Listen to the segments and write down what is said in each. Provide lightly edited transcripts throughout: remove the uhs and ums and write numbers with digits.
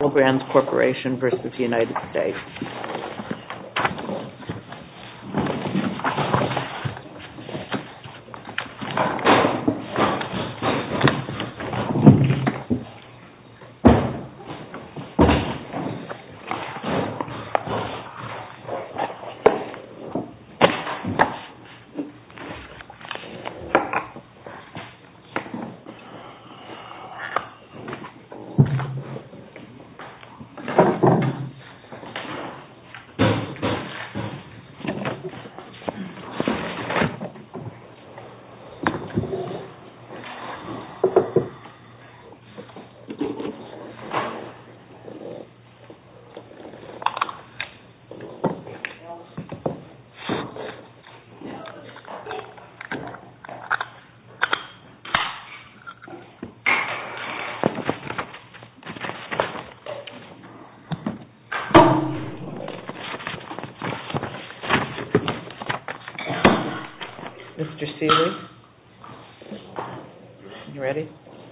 Brands Corporation versus the United States. Mr. Seeley, you ready?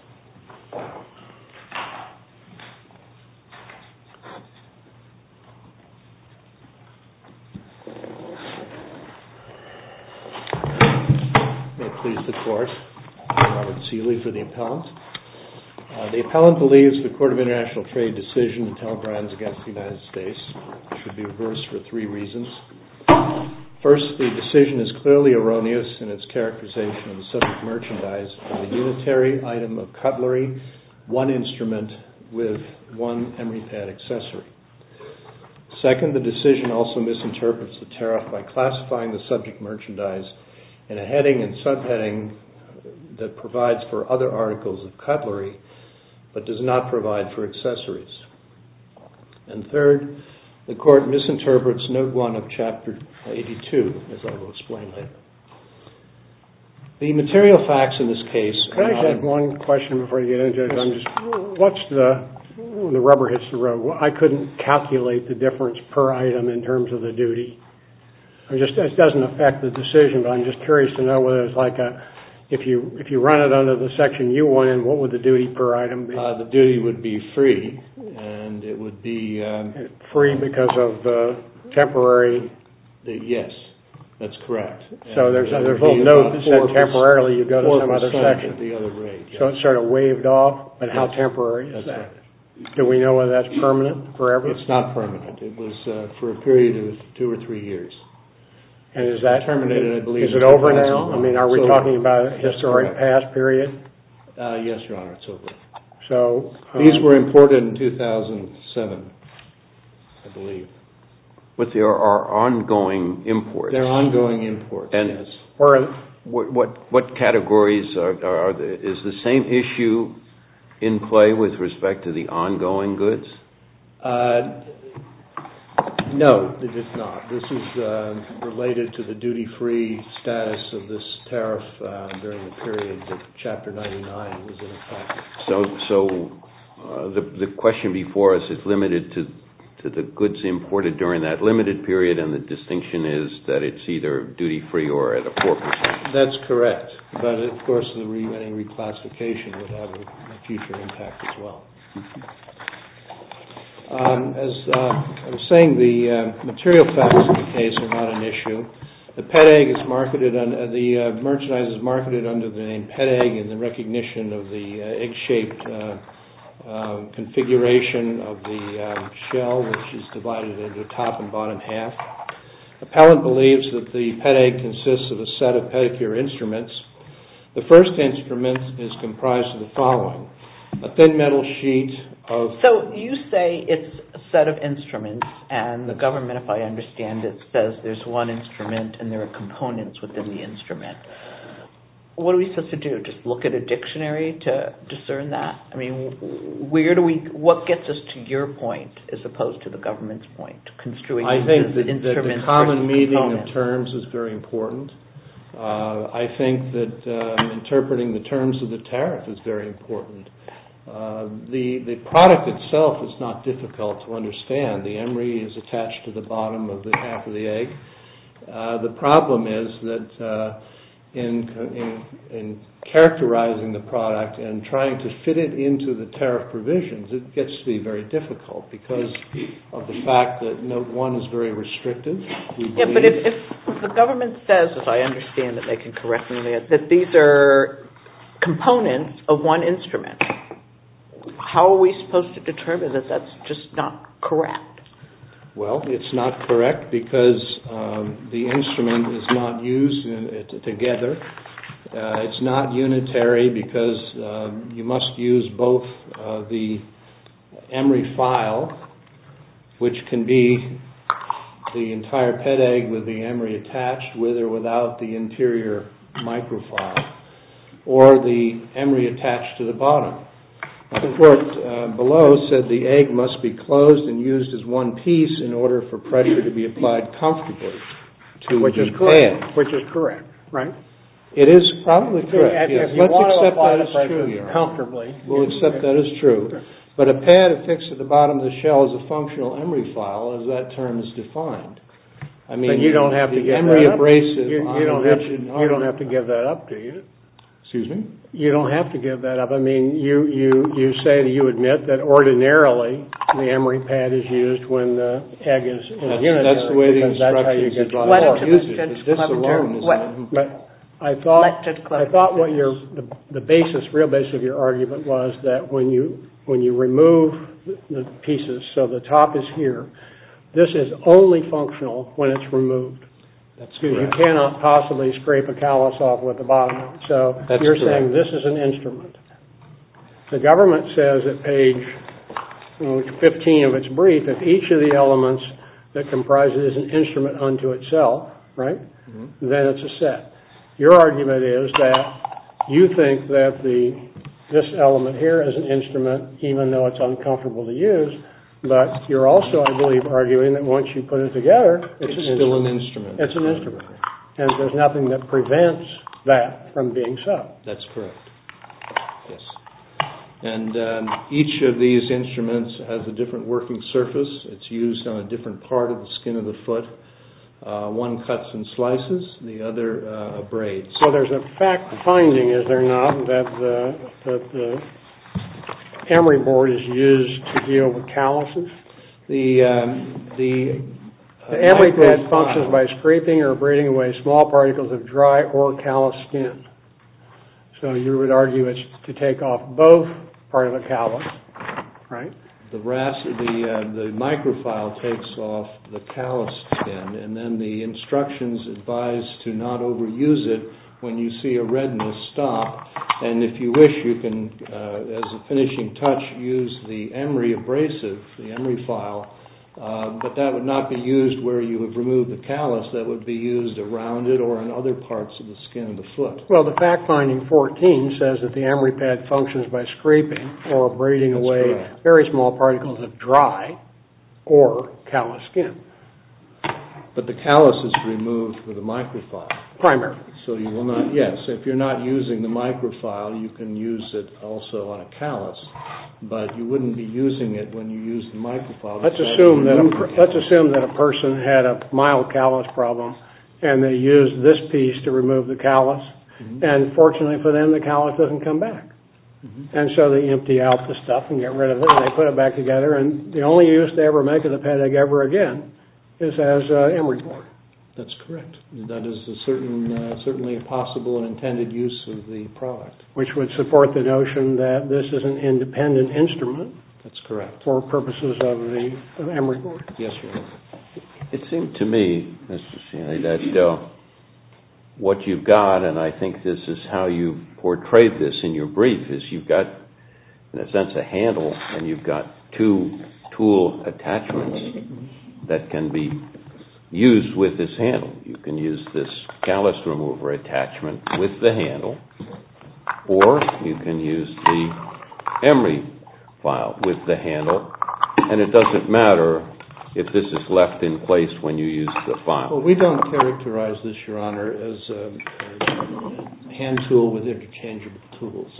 May it please the Court, I'm Robert Seeley for the appellant. The appellant believes the Court of International Trade decision in Intel Brands against the United States should be reversed for three reasons. First, the decision is clearly erroneous in its characterization of the subject merchandise as a unitary item of cutlery, one instrument with one emery pad accessory. Second, the decision also misinterprets the tariff by classifying the subject merchandise in a heading and subheading that provides for other articles of cutlery but does not provide for accessories. And third, the Court misinterprets Note 1 of Chapter 82, as I will explain later. The material facts in this case... Can I just have one question before you get into it? What's when the rubber hits the road? I couldn't calculate the difference per item in terms of the duty. It doesn't affect the decision, but I'm just curious to know whether it's like if you run it under the section you want in, what would the duty per item be? The duty would be free, and it would be... free because of the temporary... Yes, that's correct. So there's a little note that said temporarily you go to some other section. The other rate, yes. So it's sort of waived off, but how temporary is that? Right. Do we know whether that's permanent forever? It's not permanent. It was for a period of 2 or 3 years. And is that terminated? I believe. Is it over now? I mean, are we talking about a historic past period? Yes, Your Honor, it's over. So these were imported in 2007, I believe. But there are ongoing imports. They're ongoing imports. And yes. What categories is the same issue in play with respect to the ongoing goods? No, it is not. This is related to the duty-free status of this tariff during the period that Chapter 99 was in effect. So the question before us is limited to the goods imported during that limited period, and the distinction is that it's either duty-free or at a 4%. That's correct. But, of course, any reclassification would have a future impact as well. As I was saying, the material facts of the case are not an issue. The pet egg is marketed, the merchandise is marketed under the name pet egg in the recognition of the egg-shaped configuration of the shell, which is divided into top and bottom half. Appellant believes that the pet egg consists of a set of pedicure instruments. The first instrument is comprised of the following: a thin metal sheet of... So you say it's a set of instruments, and the government, if I understand it, says there's one instrument and there are components within the instrument. What are we supposed to do? Just look at a dictionary to discern that? I mean, what gets us to your point as opposed to the government's point? Construing I think that instruments the common meaning components. of terms is very important. I think that interpreting the terms of the tariff is very important. The product itself is not difficult to understand. The emery is attached to the bottom of the half of the egg. The problem is that in characterizing the product and trying to fit it into the tariff provisions, it gets to be very difficult because of the fact that Note 1 is very restrictive. Yeah, but if the government says, as I understand it, they can correct me, that these are components of one instrument, how are we supposed to determine that that's just not correct? Well, it's not correct because the instrument is not used together. It's not unitary because you must use both the emery file, which can be the entire PET egg with the emery attached with or without the interior microfile, or the emery attached to the bottom. The court below said the egg must be closed and used as one piece in order for pressure to be applied comfortably to the pad. Which is correct, right? It is probably correct. If Yes. you Let's want to accept apply that the as pressure true. comfortably. We'll accept that as true. But a pad affixed to the bottom of the shell is a functional emery file, as that term is defined. I mean, but you don't have to the give emery that up. abrasive You don't have to give that up, do you? Excuse me? You don't have to give that up. I mean, you say that you admit that ordinarily the emery pad is used when the egg is unitary. That's the way the instructions Why don't you use let it. Judge This alone Clevenger- is... I thought what the real basis of your argument was that when you remove the pieces, so the top is here, this is only functional when it's removed. That's because correct. you cannot possibly scrape a callus off with the bottom out. So That's you're correct. saying this is an instrument. The government says at page 15 of its brief, if each of the elements that comprise it is an instrument unto itself, right, then it's a set. Your argument is that you think that this element here is an instrument even though it's uncomfortable to use, but you're also, I believe, arguing that once you put it together, It's still an instrument. It's an instrument. And there's nothing that prevents that from being so. That's correct. Yes. And each of these instruments has a different working surface. It's used on a different part of the skin of the foot. One cuts and slices, the other abrades. So there's a fact finding, is there not, that the emery board is used to deal with calluses? The emery pad functions by scraping or abrading away small particles of dry or callous skin. So you would argue it's to take off both part of the callus, right? The microfile takes off the callus skin, and then the instructions advise to not overuse it. When you see a redness, stop. And if you wish, you can, as a finishing touch, use the emery abrasive, the emery file. But that would not be used where you have removed the callus. That would be used around it or in other parts of the skin of the foot. Well, the fact finding 14 says that the emery pad functions by scraping or abrading away very small particles of dry or callous skin. But the callus is removed with a microfile. Primarily. So you will not, yes, if you're not using the microfile, you can use it also on a callus. But you wouldn't be using it when you use the microfile. Let's assume that a person had a mild callus problem and they used this piece to remove the callus. And fortunately for them, the callus doesn't come back. And so they empty out the stuff and get rid of it and they put it back together. And the only use they ever make of the PET egg ever again is as emery board. That's correct. That is certainly a possible and intended use of the product. Which would support the notion that this is an independent instrument. That's correct. For purposes of the emery board. Yes, Your Honor. It seemed to me, Mr. Seeley, that what you've got, and I think this is how you portrayed this in your brief, is you've got, in a sense, a handle, and you've got two tool attachments that can be used with this handle. You can use this callus remover attachment with the handle, or you can use the emery file with the handle, and it doesn't matter if this is left in place when you use the file. Well, we don't characterize this, Your Honor, as a hand tool with interchangeable tools.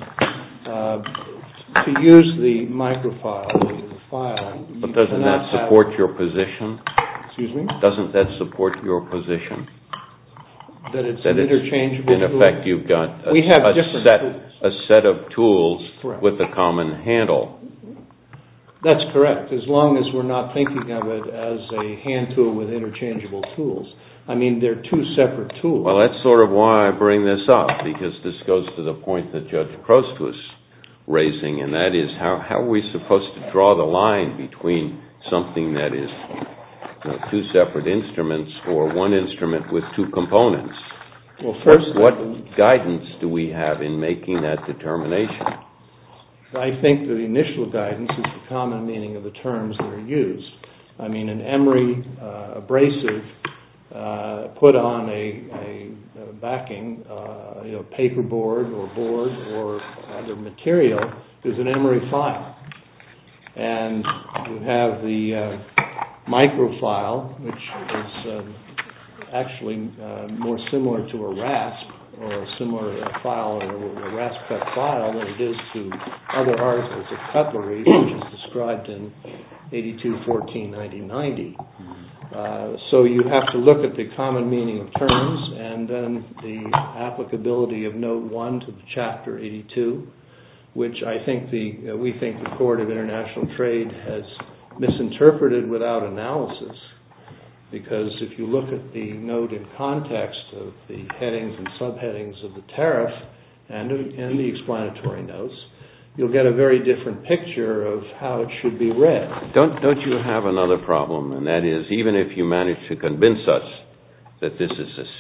To use the microfile, the file... But doesn't that support your position? Excuse me? Doesn't that support your position? That it's an interchangeable in effect, you've got a set of tools Correct. with a common handle. That's correct, as long as we're not thinking of it as a hand tool with interchangeable tools. I mean, they're two separate tools. Well, that's sort of why I bring this up, because this goes to the point that Judge Prost was raising, and that is how are we supposed to draw the line between something that is two separate instruments or one instrument with two components? Well, first, what guidance do we have in making that determination? I think the initial guidance is the common meaning of the terms that are used. I mean, an emery abrasive put on a backing, paperboard or board or other material is an emery file. And you have the microfile, which is actually more similar to a rasp or a similar file or a rasp cut file than it is to other articles of cutlery, which is described in 82-14-90-90. So you have to look at the common meaning of terms and then the applicability of Note 1 to the Chapter 82, which I think we think the Court of International Trade has misinterpreted without analysis. Because if you look at the note in context of the headings and subheadings of the tariff and the explanatory notes, you'll get a very different picture of how it should be read. Don't you have another problem, and that is even if you manage to convince us that this is a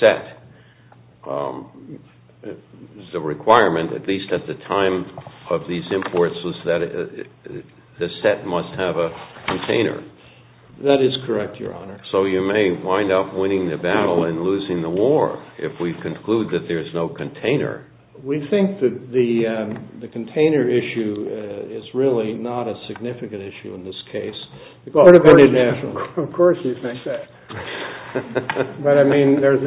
set, the requirement, at least at the time of these imports, was that the set must have a container. That is correct, Your Honor. So you may wind up winning the battle and losing the war if we conclude that there's no container. We think that the container issue is really not a significant issue in this case. The Court of International... Of course you think that. But I mean, there's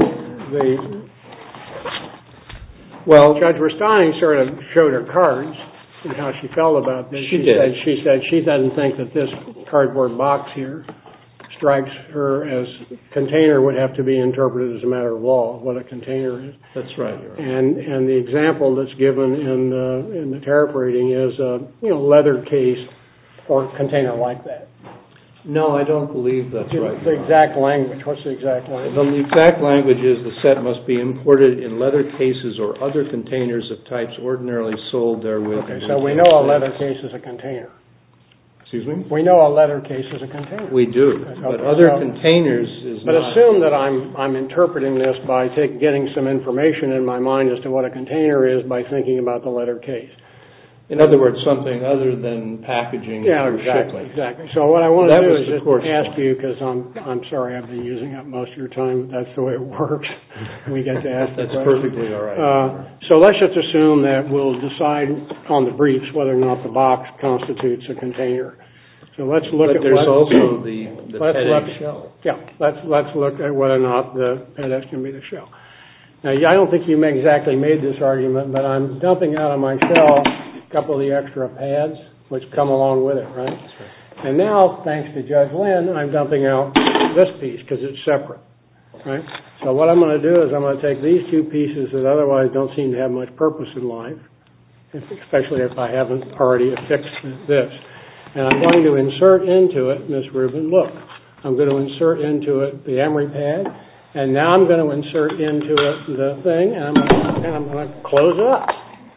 Judge Rustani sort of showed her cards and how she felt about this. She did. She said she doesn't think that this cardboard box here strikes her as container would have to be interpreted as a matter of law, what a container is. That's right, Your Honor. And the example that's given in the tariff rating is a leather case or container like that. No, I don't believe that's right. The exact language. What's the exact language? The exact language is the set must be imported in leather cases or other containers of types ordinarily sold therewith. Okay, so we know a leather case is a container. Excuse me? We know a leather case is a container. We do, but other containers is not. But assume that I'm interpreting this by getting some information in my mind as to what a container is by thinking about the leather case. In other words, something other than packaging. Yeah, or exactly, shipment. exactly. So what I want to do is just ask point. you, because I'm sorry I've been using up most of your time. That's the way it works. We get to ask the That's question. perfectly all right. So let's just assume that we'll decide on the briefs whether or not the box constitutes a container. So let's look at there's also the FedEx shell. Yeah, let's look at whether or not the FedEx can be the shell. Now, I don't think you exactly made this argument, but I'm dumping out of my shell a couple of the extra pads which come along with it, right? That's right. And now, thanks to Judge Lynn, I'm dumping out this piece because it's separate, right? So what I'm going to do is I'm going to take these two pieces that otherwise don't seem to have much purpose in life, especially if I haven't already affixed this. And I'm going to insert into it, Ms. Rubin, look, I'm going to insert into it the emery pad, and now I'm going to insert into it the thing, and I'm going to close it up.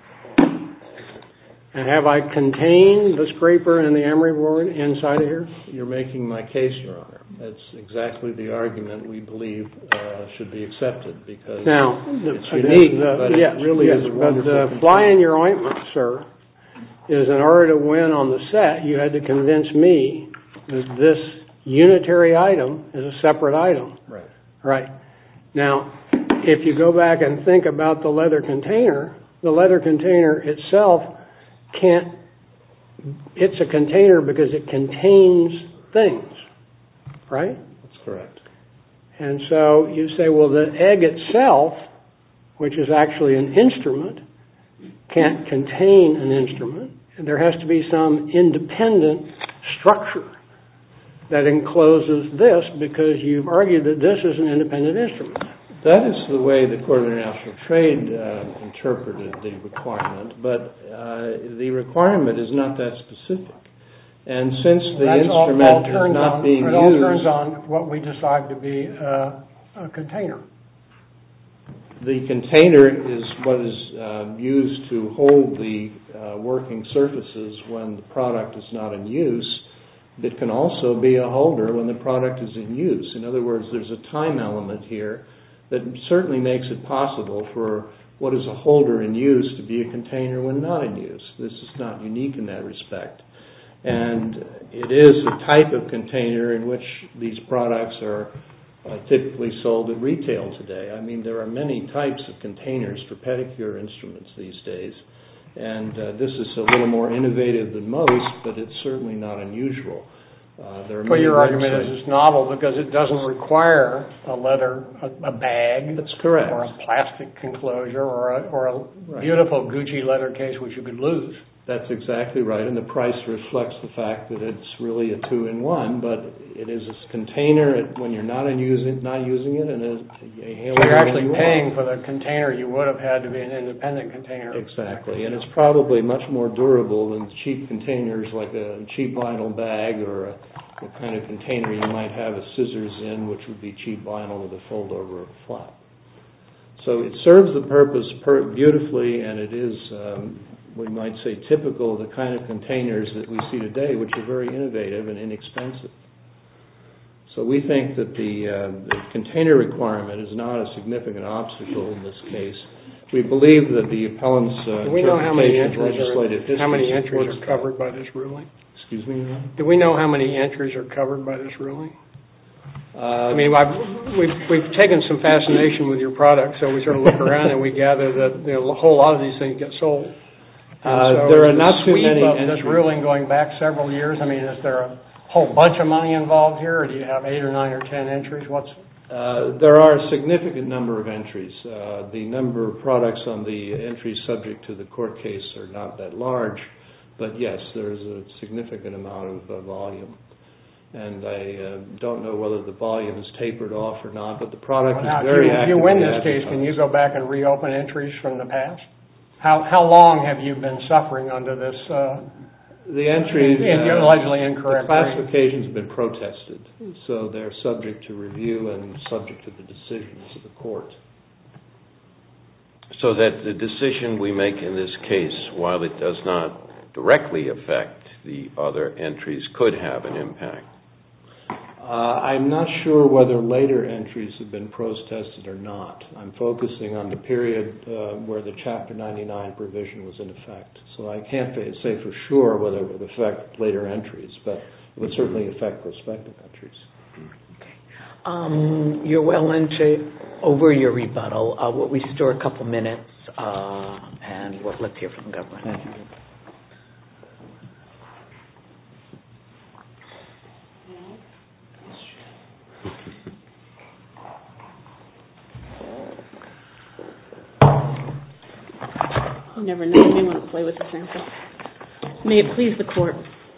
And have I contained the scraper and the emery board inside of here? You're making my case, Your Honor. That's exactly the argument we believe should be accepted because it's unique, but it really is a wonderful But the fly in your ointment, sir, is in order to win on the set, you had to convince me that this unitary item is a separate item. Right. Right. Now, if you go back and think about the leather container itself it's a container because it contains things, right? That's correct. And so you say, well, the egg itself, which is actually an instrument, can't contain an instrument. And there has to be some independent structure that encloses this because you've argued that this is an independent instrument. That is the way the Court of International Trade interpreted the requirement, but the requirement is not that specific. And since the instrument is not being used... It all turns on what we decide to be a container. The container is what is used to hold the working surfaces when the product is not in use. It can also be a holder when the product is in use. In other words, there's a time element here that certainly makes it possible for what is a holder in use to be a container when not in use. This is not unique in that respect. And it is a type of container in which these products are typically sold at retail today. I mean, there are many types of containers for pedicure instruments these days. And this is a little more innovative than most, but it's certainly not unusual. Well, your argument is it's novel because it doesn't require a bag. That's correct. Or a plastic enclosure or a beautiful Gucci leather case which you could lose. That's exactly right, and the price reflects the fact that it's really a two-in-one, but it is a container when you're not using it, and so you're actually paying for the container you would have had to be an independent container. Exactly, and it's probably much more durable than cheap containers like a cheap vinyl bag or the kind of container you might have a scissors in, which would be cheap vinyl with a fold-over flap. So it serves the purpose beautifully, and it is... we might say typical of the kind of containers that we see today, which are very innovative and inexpensive. So we think that the container requirement is not a significant obstacle in this case. We believe that the appellant's interpretation of legislative history... How many entries are covered by this ruling? Excuse me? Do we know how many entries are covered by this ruling? I mean, we've taken some fascination with your product, so we sort of look around and we gather that a whole lot of these things get sold. So there are not too many entries. This ruling going back several years, I mean, is there a whole bunch of money involved here, or do you have 8 or 9 or 10 entries? There are a significant number of entries. The number of products on the entries subject to the court case are not that large, but yes, there is a significant amount of volume. And I don't know whether the volume is tapered off or not, but the product is very active. If you win this case, can you go back and reopen entries from the past? How long have you been suffering under this the entries allegedly incorrect? The classifications have been protested, so they're subject to review and subject to the decisions of the court. So that the decision we make in this case, while it does not directly affect the other entries, could have an impact. I'm not sure whether later entries have been protested or not. I'm focusing on the period where the Chapter 99 provision was in effect. So I can't say for sure whether it would affect later entries, but it would certainly affect prospective entries. Okay. You're well over your rebuttal. We store a couple minutes, and let's hear from the government. Thank you. You never know, you may want to play with the sample. May it please the court.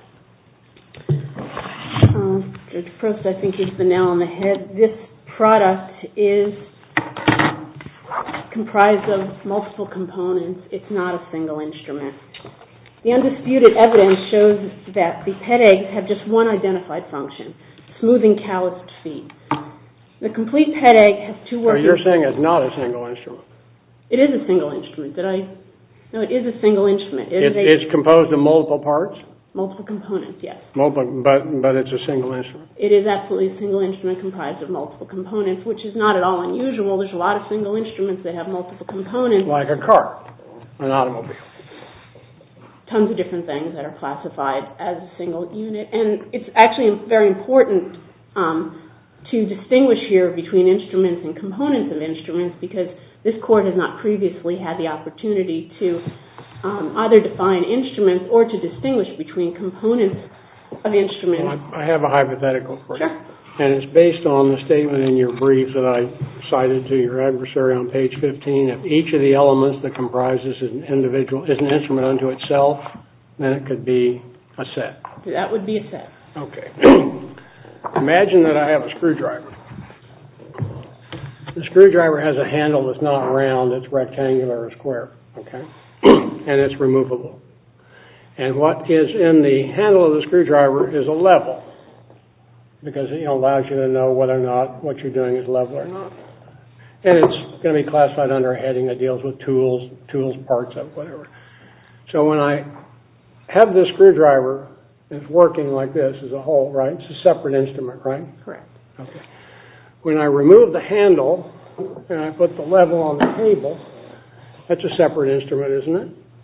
Judge Prost, I think hits the nail on the head. This product is comprised of multiple components. It's not a single instrument. The undisputed evidence shows that the pet eggs have just one identified function, smoothing calloused feet. The complete pet egg has two working... So you're saying it's not a single instrument? It is a single instrument. No, it is a single instrument. It's composed of multiple parts? Multiple components, yes. But it's a single instrument? It is absolutely a single instrument comprised of multiple components, which is not at all unusual. There's a lot of single instruments that have multiple components. Like a car, an automobile. Tons of different things that are classified as a single unit. And it's actually very important to distinguish here between instruments and components of instruments, because this court has not previously had the opportunity to either define instruments or to distinguish between components of instruments. Well, I have a hypothetical for you. Sure. And it's based on the statement in your brief that I cited to your adversary on page 15. If each of the elements that comprises an instrument unto itself, then it could be a set. That would be a set. Okay. Imagine that I have a screwdriver. The screwdriver has a handle that's not round, it's rectangular or square, okay? And it's removable. And what is in the handle of the screwdriver is a level, because it allows you to know whether or not what you're doing is level or not. And it's going to be classified under a heading that deals with tools, parts of whatever. So when I have this screwdriver, it's working like this as a whole, right? It's a separate instrument, right? Correct. Okay. When I remove the handle and I put the level on the table, that's a separate instrument, isn't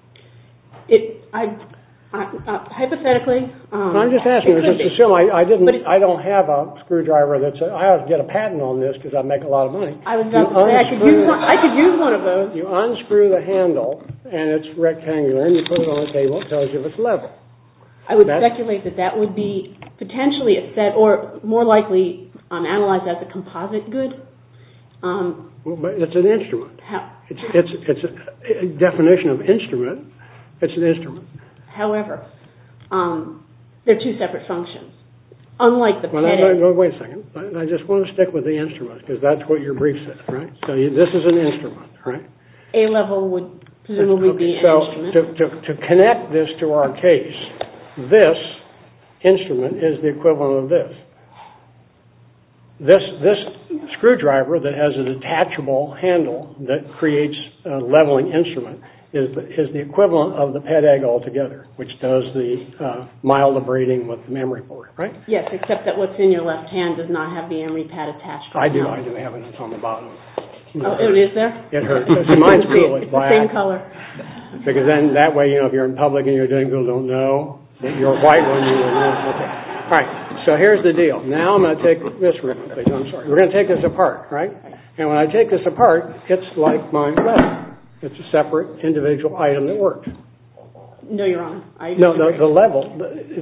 it? Hypothetically, I'm just asking. Just assume I don't have a screwdriver I ought to get a patent on this because I make a lot of money. I was about to say I could use one of those. You unscrew the handle and it's rectangular, and you put it on the table. It tells you if it's level. I would speculate that would be potentially a set, or more likely analyzed as a composite good. But it's an instrument. It's a definition of instrument. It's an instrument. However, they're two separate functions. Unlike the PET. Wait a second. I just want to stick with the instrument because that's what your brief says, right? So this is an instrument, right? A level would presumably be an instrument. To connect this to our case, this instrument is the equivalent of this. This screwdriver that has a detachable handle that creates a leveling instrument is the equivalent of the PET egg altogether, which does the mild abrading with the memory board, right? Yes, except that what's in your left hand does not have the emery pad attached. I do have it. It's on the bottom. Oh, it is there? It hurts. Mine's blue. It's the same color. Because then that way, if you're in public and you're doing, people don't know that you're white when you will know. Okay. All right. So here's the deal. Now I'm going to take this ribbon, please. I'm sorry. We're going to take this apart, right? And when I take this apart, it's like my level. It's a separate individual item that works. No, Your Honor. No, the level.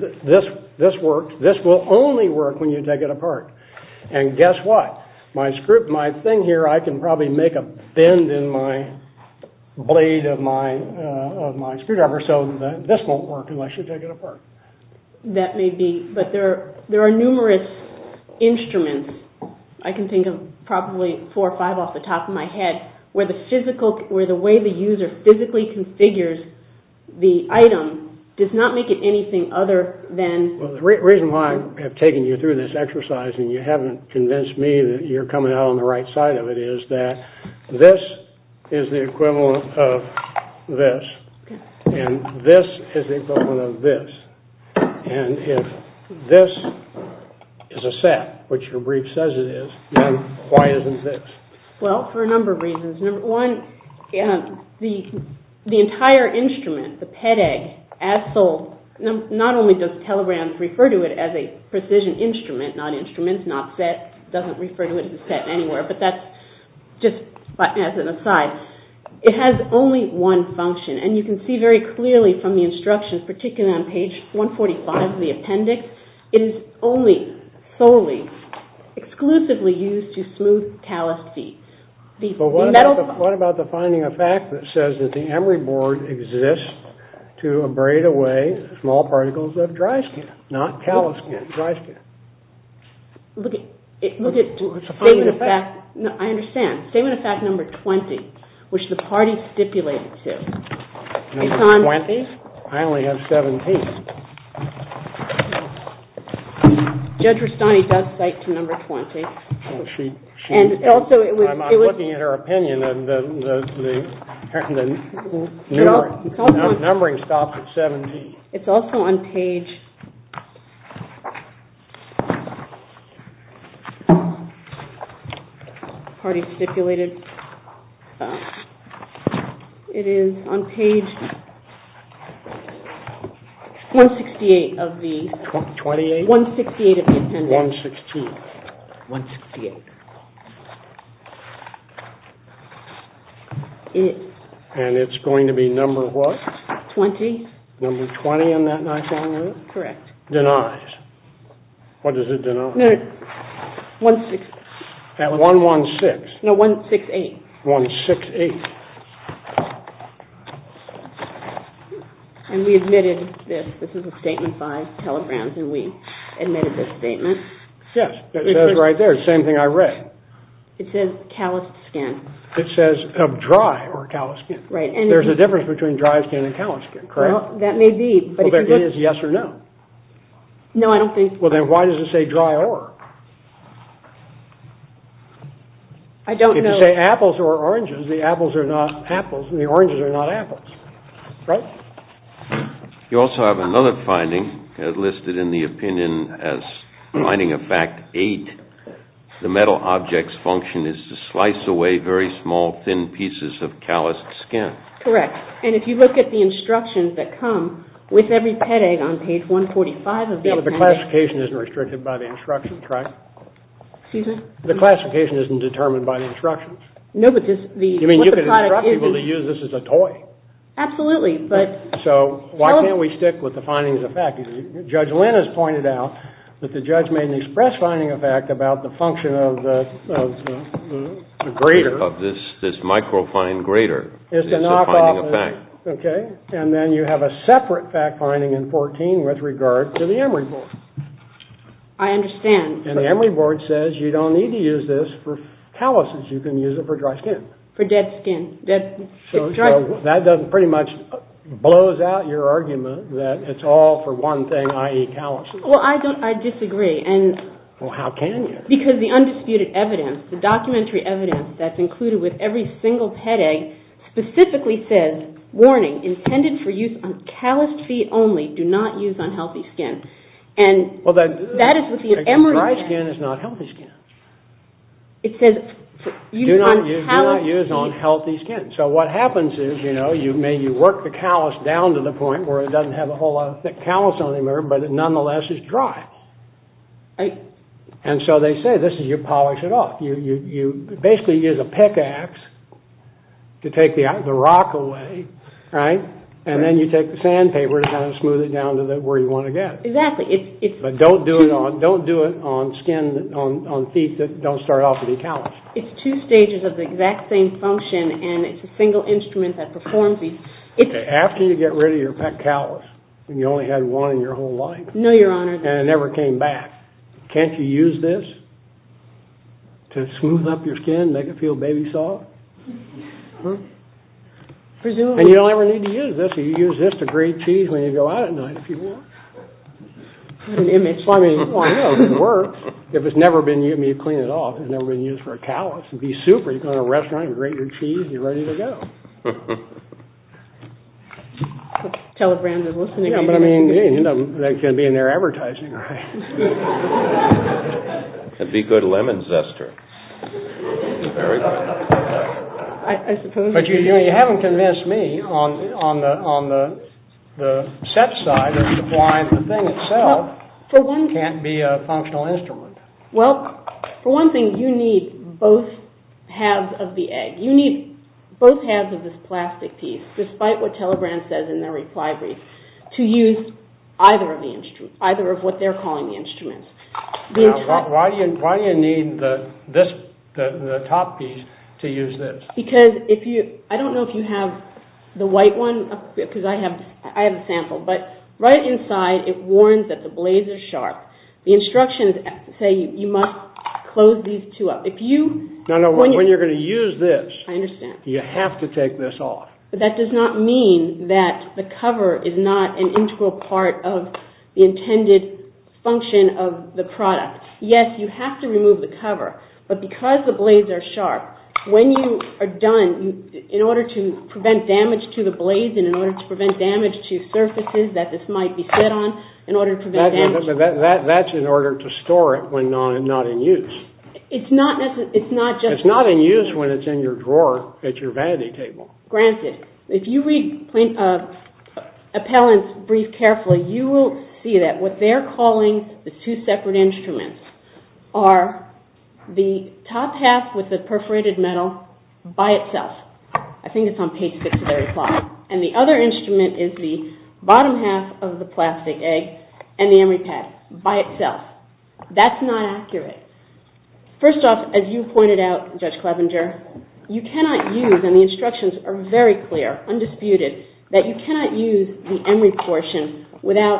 This works. This will only work when you take it apart. And guess what? My thing here, I can probably make a bend in my blade of my screwdriver, so that this won't work unless you take it apart. That may be, but there are numerous instruments. I can think of probably 4 or 5 off the top of my head where the way the user physically configures the item does not make it anything other than... Well, the reason why I have taken you through this exercise and you haven't convinced me that you're coming out on the right side of it is that this is the equivalent of this, and this is the equivalent of this. And if this is a set, which your brief says it is, then why isn't this? Well, for a number of reasons. Number one, the entire instrument, the PET egg, as sold, not only does Telegrams refer to it as a precision instrument, not instruments, not set, doesn't refer to it as a set anywhere, but that's just as an aside. It has only one function, and you can see very clearly from the instructions, particularly on page 145 of the appendix, it is only solely, exclusively used to smooth calloused feet. But what about the finding of fact that says that the emery board exists to abrade away small particles of dry skin, not callous skin, dry skin? Look at statement of fact. No, I understand. Statement of fact number 20, which the party stipulated to. Number 20? I only have 17. Judge Rustani does cite to number 20. And also it was... I'm looking at her opinion, and the numbering stops at 17. It's also on page... Party stipulated... it is on page 168 of the... 28? 168 of the appendix. 168. And it's going to be number what? 20. Number 20 in that nice long list? Correct. Denies. What does it deny? No, 168. At 116. No, 168. 168. And we admitted this. This is a statement by Telegrams, and we admitted this statement. Yes, it says right there, the same thing I read. It says calloused skin. It says of dry or callous skin. Right. And there's a difference between dry skin and callous skin, correct? Well, that may be. But well, it is yes or no. No, I don't think. Well, then why does it say dry or? I don't know. If you say apples or oranges, the apples are not apples and the oranges are not apples, right? You also have another finding listed in the opinion as finding of fact 8. The metal object's function is to slice away very small, thin pieces of calloused skin. Correct. And if you look at the instructions that come with every pet egg on page 145 of the but the classification isn't restricted by the instructions, right? Excuse me? The classification isn't determined by the instructions. No, but you mean you could instruct people to use this as a toy? Absolutely, but... So why can't we stick with the findings of fact? Judge Lynn has pointed out that the judge made an express finding of fact about the function of the grater. Of this microfine grater. It's a finding of fact. Okay, and then you have a separate fact finding in 14 with regard to the Emory board. I understand. And the Emory board says you don't need to use this for calluses. You can use it for dry skin. For dead skin. So that doesn't pretty much blows out your argument that it's all for one thing, i.e. calluses. Well, I disagree. And well, how can you? Because the undisputed evidence, the documentary evidence that's included with every single pet egg specifically says, warning, intended for use on calloused feet only, do not use on healthy skin. And that is what the Emory dry skin is not healthy skin. It says do not use on healthy skin. So what happens is, you work the callus down to the point where it doesn't have a whole lot of thick callus on it, but it nonetheless is dry. And so they say this is you polish it off. You basically use a pickaxe to take the rock away, right? And then you take the sandpaper to kind of smooth it down to where you want to get it. Exactly. But don't do it on skin on feet that don't start off to be calloused. It's 2 stages of the exact same function, and it's a single instrument that performs these. After you get rid of your pet callus, and you only had one in your whole life. No, Your Honor. And it never came back. Can't you use this to smooth up your skin, make it feel baby soft? Huh? Presumably. And you don't ever need to use this. You use this to grate cheese when you go out at night if you want. What an image. Well, I know, it works. If it's never been used, you clean it off. It's never been used for a callus. It'd be super. You go to a restaurant, you grate your cheese, you're ready to go. Telebrands is listening. Yeah, but that can be in their advertising, right? That'd be good lemon zester. Very good. I suppose. But you haven't convinced me on the set side of supplying the thing itself. For one, can't be a functional instrument. Well, for one thing, you need both halves of the egg. You need both halves of this plastic piece, despite what Telebrand says in their reply brief, to use either of the instruments, either of what they're calling the instruments. Why do you need the top piece to use this? Because I don't know if you have the white one, because I have a sample, but right inside it warns that the blades are sharp. The instructions say you must close these 2 up. When you're going to use this, I understand. You have to take this off. But that does not mean that the cover is not an integral part of the intended function of the product. Yes, you have to remove the cover, but because the blades are sharp, when you are done, in order to prevent damage to the blades and in order to prevent damage to surfaces that this might be set on, in order to prevent damage... That's in order to store it when not in use. It's not just... It's not in use when it's in your drawer at your vanity table. Granted. If you read appellant's brief carefully, you will see that what they're calling the 2 separate instruments are the top half with the perforated metal by itself. I think it's on page 6 of their reply. And the other instrument is the bottom half of the plastic egg and the emery pad by itself. That's not accurate. First off, as you pointed out, Judge Clevenger, you cannot use, and the instructions are very clear, undisputed, that you cannot use the emery portion without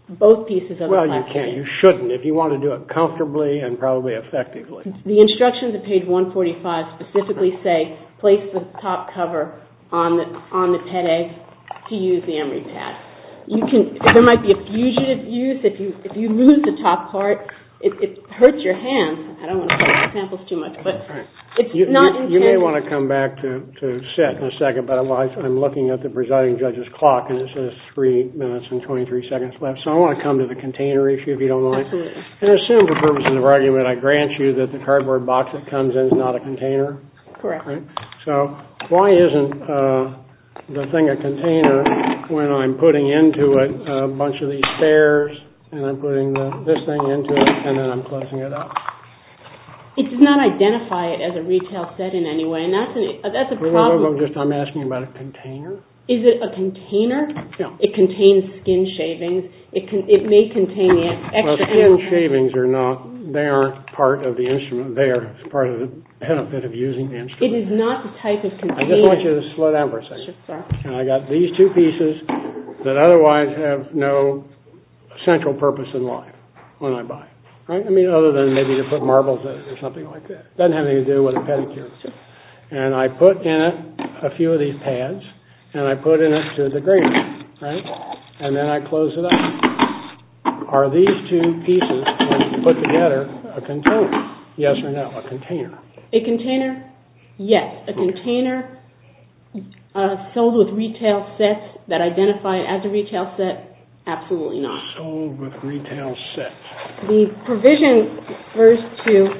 both pieces of the Well, you plastic. can't. You shouldn't. If you want to do it comfortably and probably effectively. The instructions at page 145 specifically say place the top cover on the pet egg to use the emery pad. There might be a fugitive use if you lose the top part. It hurts your hands. I don't want to play with samples too much, but it's not intended. You may want to come back to set in a second, but I'm looking at the presiding judge's clock, and it says 3 minutes and 23 seconds left. So I want to come to the container issue, if you don't mind. Absolutely. And assume, for purposes of argument, I grant you that the cardboard box that comes in is not a container. Correct. Right? So why isn't the thing a container when I'm putting into it a bunch of these stairs, and I'm putting this thing into it, and then I'm closing it up? It does not identify it as a retail set in any way, and that's a problem. I'm asking about a container. Is it a container? Yeah. It contains skin shavings. It may contain the extra. Well, skin shavings they aren't part of the instrument. They are part of the benefit of using the instrument. It is not the type of container. I just want you to slow down for a second. Sure, sorry. And I got these two pieces that otherwise have no central purpose in life when I buy it. Right? I mean, other than maybe to put marbles in it or something like that. Doesn't have anything to do with a pedicure. And I put in it a few of these pads, and I put in it to the grater, right? And then I close it up. Are these two pieces, when put together, a container? Yes or no? A container. A container? Yes. A container sold with retail sets that identify it as a retail set? Absolutely not. Sold with retail sets. The provision refers to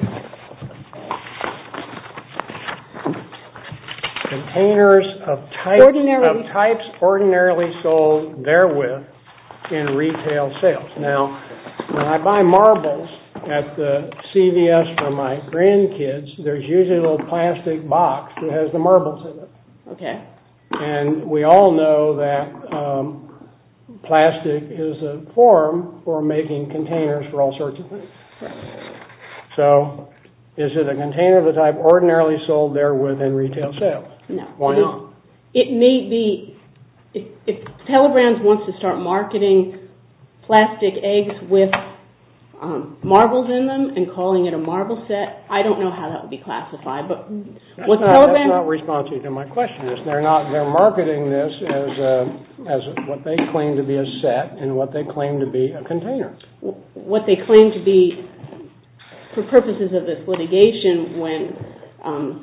containers of types ordinarily sold therewith in retail sales. Now, when I buy marbles at the CVS for my grandkids, there's usually a little plastic box that has the marbles in it. Okay. And we all know that plastic is a form for making containers for all sorts of things. So, is it a container of the type ordinarily sold therewith in retail sales? No. Why not? It may be, if Telebrands wants to start marketing plastic eggs with marbles in them and calling it a marble set, I don't know how that would be classified. But that's not responsive to my question. They're marketing this as what they claim to be a set and what they claim to be a container. What they claim to be, for purposes of this litigation, when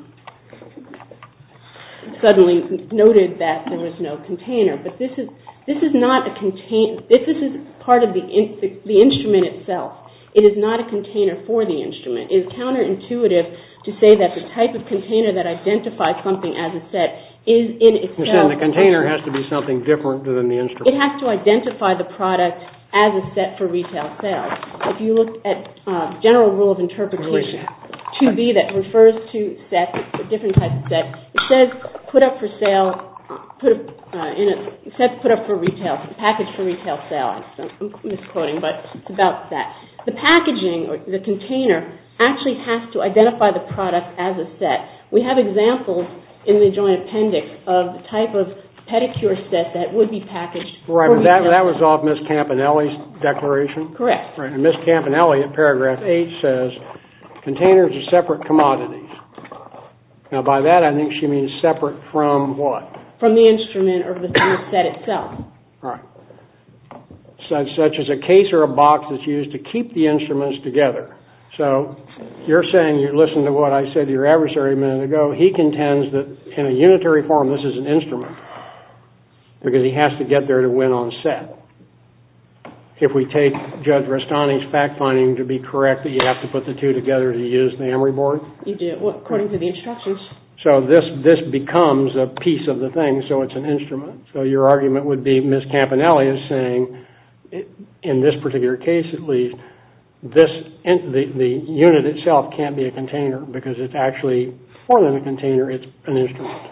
suddenly noted that there was no container, but this is not a container. This is part of the instrument itself. It is not a container for the instrument. It is counterintuitive to say that the type of container that identifies something as a set is in itself. You're saying the container has to be something different than the instrument. It has to identify the product as a set for retail sales. If you look at General Rule of Interpretation 2B that refers to sets, a different type of set, it says put up for sale, put up for retail, package for retail sale. I'm misquoting, but it's about that. The packaging, or the container, actually has to identify the product as a set. We have examples in the joint appendix of the type of pedicure set that would be packaged for retail. Right, but that was off Ms. Campanelli's declaration? Correct. Right, and Ms. Campanelli at paragraph 8 says, containers are separate commodities. Now, by that, I think she means separate from what? From the instrument or from the set itself. Right. Such as a case or a box that's used to keep the instruments together. So, you're saying, you listened to what I said to your adversary a minute ago, he contends that in a unitary form this is an instrument because he has to get there to win on set. If we take Judge Rastani's fact-finding to be correct that you have to put the two together to use the emery board? You do, according to the instructions. So this becomes a piece of the thing, so it's an instrument. So your argument would be Ms. Campanelli is saying, in this particular case at least, the unit itself can't be a container because it's actually more than a container, it's an instrument.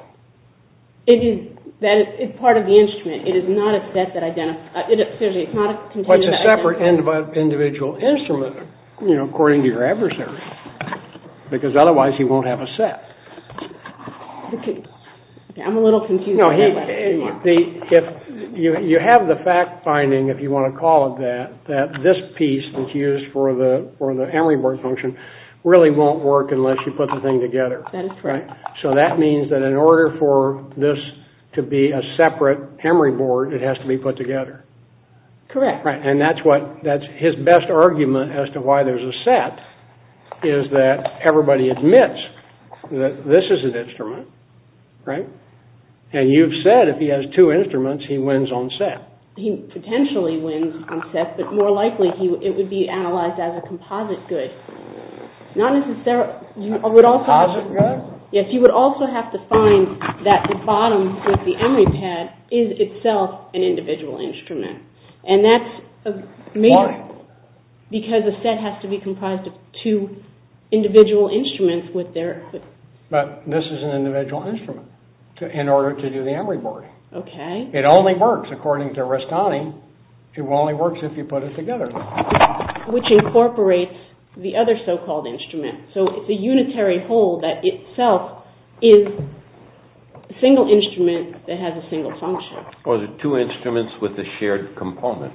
It's part of the instrument. It is not a set that identifies. Seriously, it's not a container. Well, it's a separate individual instrument, according to your adversary, because otherwise he won't have a set. Okay, I'm a little confused. No, you have the fact finding, if you want to call it that this piece that's used for the emery board function really won't work unless you put the thing together. That is correct. Right? So that means that in order for this to be a separate emery board, it has to be put together. Correct. Right, and that's his best argument as to why there's a set, is that everybody admits that this is an instrument, right? And you've said if he has two instruments, he wins on set. He potentially wins on set, but more likely it would be analyzed as a composite good. Not necessarily. You would also composite good? Yes, you would also have to find that the bottom with the emery pad is itself an individual instrument. And that's a major... Why? Because a set has to be comprised of two individual instruments with their... But this is an individual instrument in order to do the emery boarding. Okay. It only works, according to Restani, it only works if you put it together. Which incorporates the other so-called instrument. So it's a unitary whole that itself is a single instrument that has a single function. Or the two instruments with a shared component.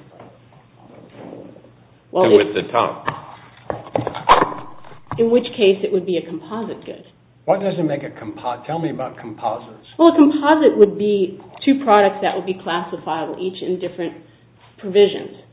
Well, and with the top. In which case it would be a composite good. What does it make a composite? Tell me about composites. Well, a composite would be two products that would be classifiable, each in different provisions.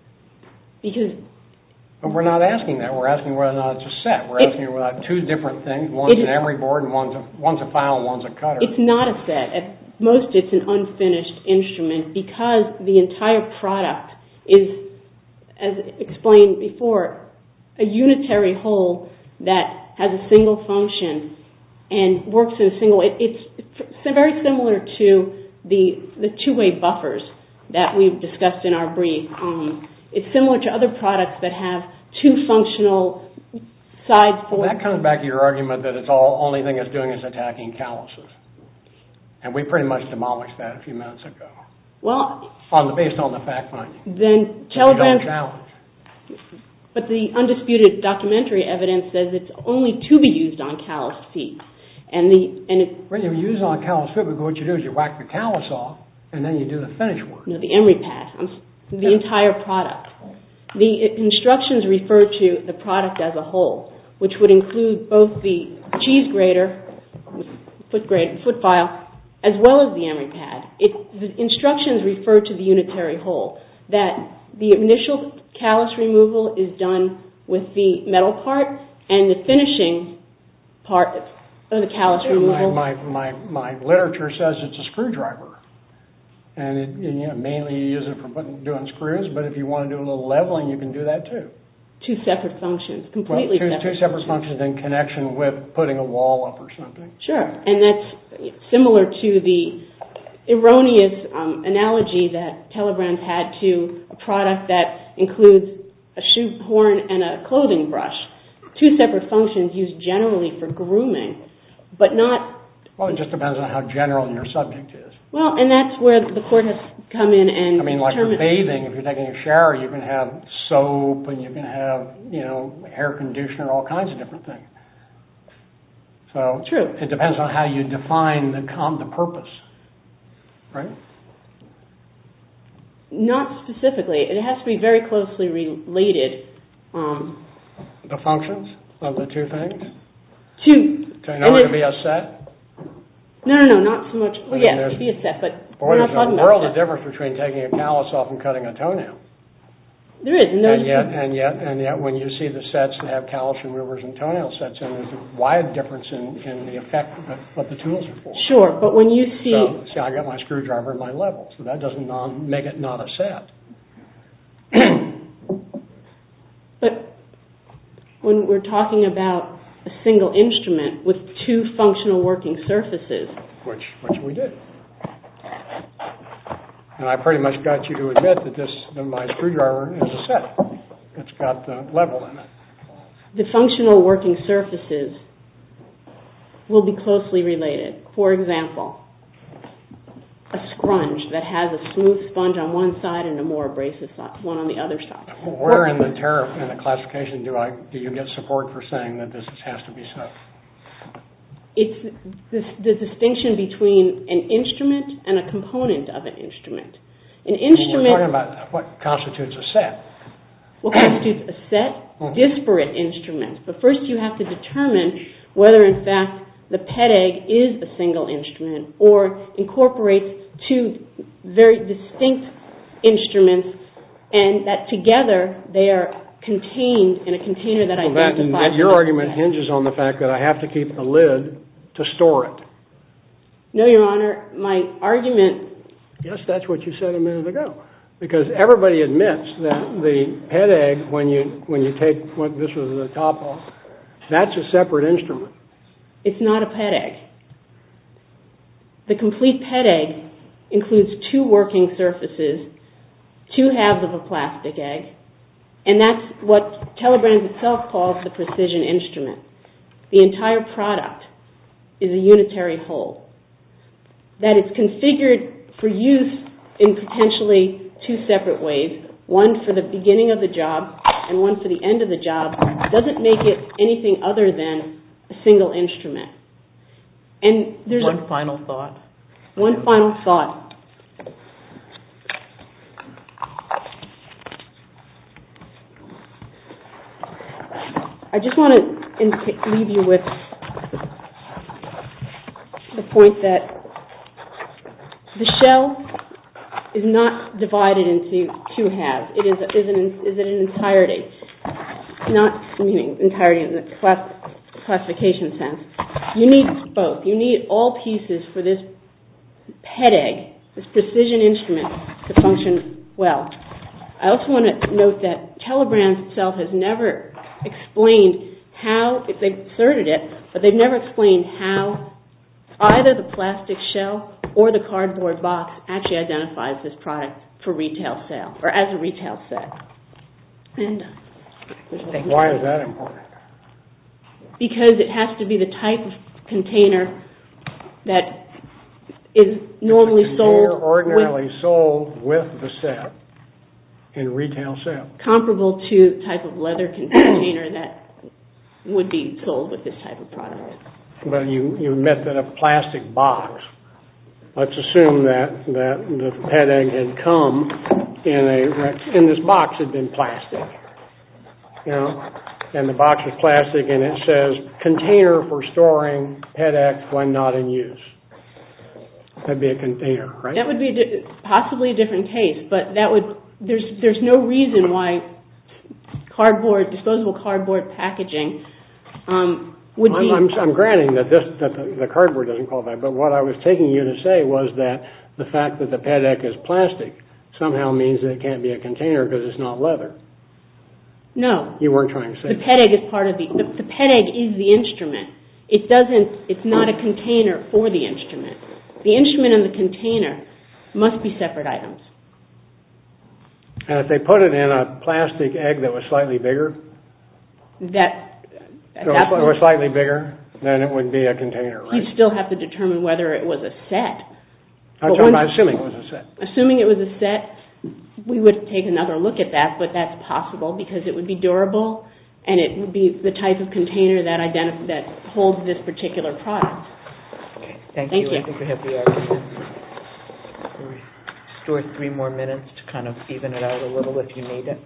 But we're not asking that. We're asking whether or not it's a set. We're asking whether two different things. One's an emery board and one's a file and one's a cutter. It's not a set. At most, it's an unfinished instrument because the entire product is, as explained before, a unitary whole that has a single function and works in a single... It's very similar to the two-way buffers that we've discussed in our brief. It's similar to other products that have two functional sides. Well, that comes back to your argument that it's only thing it's doing is attacking calluses. And we pretty much demolished that a few minutes ago. Well... Based on the fact finding. Then Telegram... challenge. But the undisputed documentary evidence says it's only to be used on calloused feet. When you use it on calloused feet, what you do is you whack the callus off and then you do the finish work. No, the emery pad. The entire product. The instructions refer to the product as a whole, which would include both the cheese grater, foot file, as well as the emery pad. The instructions refer to the unitary whole, that the initial callus removal is done with the metal part, and the finishing part of the callus removal... My literature says it's a screwdriver. And mainly you use it for doing screws, but if you want to do a little leveling, you can do that too. Two separate functions, completely separate. Two separate functions in connection with putting a wall up or something. Sure, and that's similar to the erroneous analogy that Telebrands had to a product that includes a shoe horn and a clothing brush. Two separate functions used generally for grooming, but not... Well, it just depends on how general your subject is. Well, and that's where the court has come in and... like for bathing, if you're taking a shower, you can have soap and you can have, hair conditioner, all kinds of different things. So true. It depends on how you define the purpose, right? Not specifically. It has to be very closely related. The functions of the two things? In order to be a set? No, not so much. Well, yes, to be a set, but we're not talking about there's a world of difference between taking a callus off and cutting a toenail. There is. And yet, when you see the sets that have callus removers and toenail sets in, there's a wide difference in the effect of what the tools are for. Sure, but when you see... So, I got my screwdriver and my level, so that doesn't make it not a set. But when we're talking about a single instrument with two functional working surfaces... Which we did. And I pretty much got you to admit that my screwdriver is a set. It's got the level in it. The functional working surfaces will be closely related. For example, a scrunch that has a smooth sponge on one side and a more abrasive one on the other side. Where in the tariff and the classification do you get support for saying that this has to be so? It's the distinction between an instrument and a component of an instrument. An instrument... We're talking about what constitutes a set. What constitutes a set? Disparate instruments. But first you have to determine whether, in fact, the pet egg is a single instrument or incorporates two very distinct instruments, and that together they are contained in a container that identifies... Your argument hinges on the fact that I have to keep the lid to store it. No, Your Honor. My argument... Yes, that's what you said a minute ago. Because everybody admits that the pet egg, when you take what this was the top off, that's a separate instrument. It's not a pet egg. The complete pet egg includes two working surfaces, two halves of a plastic egg, and that's what Telebrands itself calls the precision instrument. The entire product is a unitary whole. That it's configured for use in potentially two separate ways, one for the beginning of the job and one for the end of the job, doesn't make it anything other than a single instrument. And there's one final thought. One final thought. I just want to leave you with the point that the shell is not divided into two halves. It is an entirety, not meaning entirety in the classification sense. You need both. You need all pieces for this pet egg, this precision instrument, to function well. I also want to note that Telebrands itself has never explained how, if they've asserted it, but they've never explained how either the plastic shell or the cardboard box actually identifies this product for retail sale, or as a retail set. And why is that important? Because it has to be the type of container that is normally sold, ordinarily sold with the set in retail sale, comparable to the type of leather container that would be sold with this type of product. But you admit that a plastic box. Let's assume that the pet egg had come in this box had been plastic, and the box was plastic, and it says container for storing pet eggs when not in use. That'd be a container, right? That would be possibly a different case, but there's no reason why disposable cardboard packaging would be... I'm granting that the cardboard doesn't qualify, but what I was taking you to say was that the fact that the pet egg is plastic somehow means that it can't be a container because it's not leather. No. You weren't trying to say the pet egg is part of the pet egg is the instrument. It's not a container for the instrument. The instrument and the container must be separate items. And if they put it in a plastic egg that was slightly bigger, was slightly bigger, then it would be a container, right? You'd still have to determine whether it was a set. I'm assuming it was a set. Assuming it was a set, we would take another look at that, but that's possible because it would be durable and it would be the type of container that holds this particular product. Okay, thank you. I think we have the argument. We'll restore 3 more minutes to kind of even it out a little if you need it.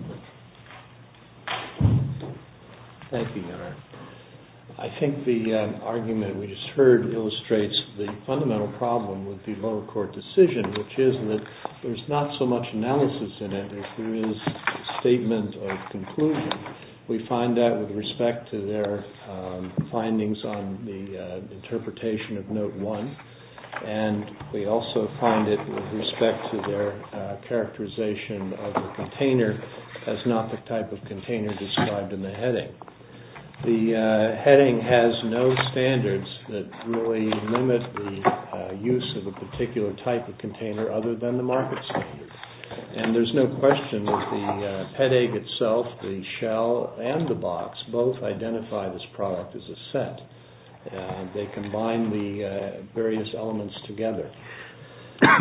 Thank you, Your Honor. I think the argument we just heard illustrates the fundamental problem with the lower court decision, which is that there's not so much analysis in it as there is a statement of conclusion. We find that with respect to their findings on the interpretation of Note 1, and we also find it with respect to their characterization of the container as not the type of container described in the heading. The heading has no standards that really limit the use of a particular type of container other than the market standard. And there's no question that the pet egg itself, the shell, and the box both identify this product as a set. They combine the various elements together.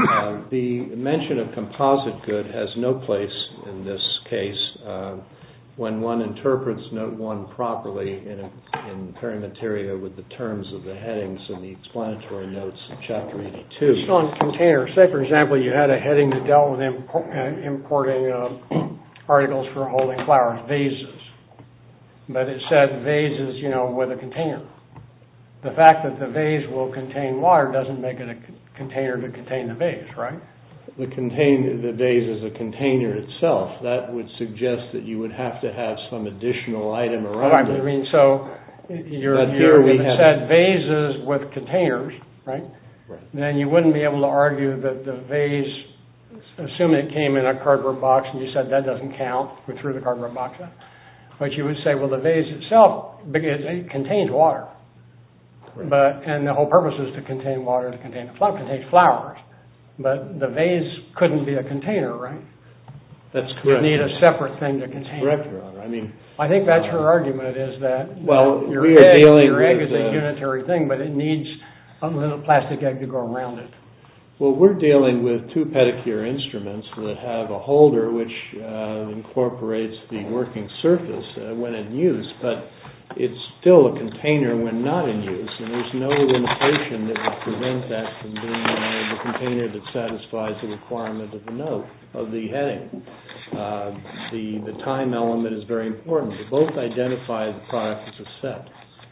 The mention of composite good has no place in this case. when one interprets Note 1 properly in pari materia with the terms of the headings and the explanatory notes of Chapter 82. Just on containers, say for example you had a heading that dealt with importing articles for holding flowers, vases, but it said vases, with a container. The fact that the vase will contain water doesn't make it a container to contain the vase, right? The vase is a container itself. That would suggest that you would have to have some additional item around it. I mean, so if it said vases with containers, right? Then you wouldn't be able to argue that the vase, assuming it came in a cardboard box, and you said that doesn't count, we threw the cardboard box out. But you would say, well, the vase itself, it contains water. And the whole purpose is to contain water, contains flowers. But the vase couldn't be a container, right? That's correct. You need a separate thing to contain. Correct, Your Honor. I think that's her argument, is that your egg is a unitary thing, but it needs a little plastic egg to go around it. Well, we're dealing with two pedicure instruments that have a holder which incorporates the working surface when in use, but it's still a container when not in use, and there's no limitation that would prevent that from being the container that satisfies the requirement of the note, of the heading. The time element is very important. They both identify the product as a set.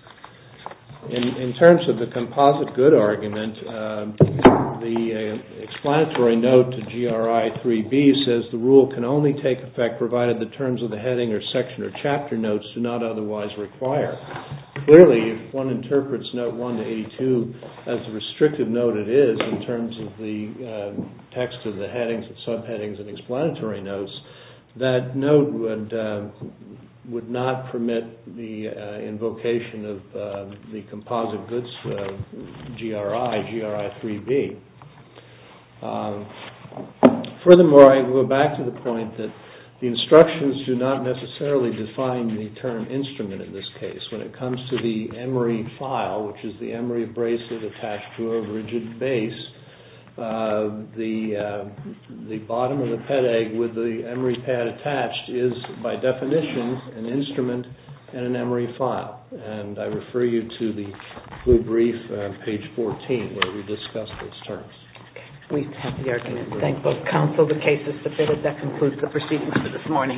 In terms of the composite good argument, the explanatory note to GRI 3B says the rule can only take effect provided the terms of the heading or section or chapter notes do not otherwise require. Clearly, if one interprets Note 1 to 82 as the restrictive note it is in terms of the text of the headings and subheadings and explanatory notes, that note would not permit the invocation of the composite goods GRI 3B. Furthermore, I go back to the point that the instructions do not necessarily define the term instrument in this case. When it comes to the emery file, which is the emery bracelet attached to a rigid base, the bottom of the ped egg with the emery pad attached is, by definition, an instrument and an emery file. And I refer you to the blue brief, page 14, where we discuss those terms. We have the argument. Thank both counsel. The case is submitted. That concludes the proceedings for this morning.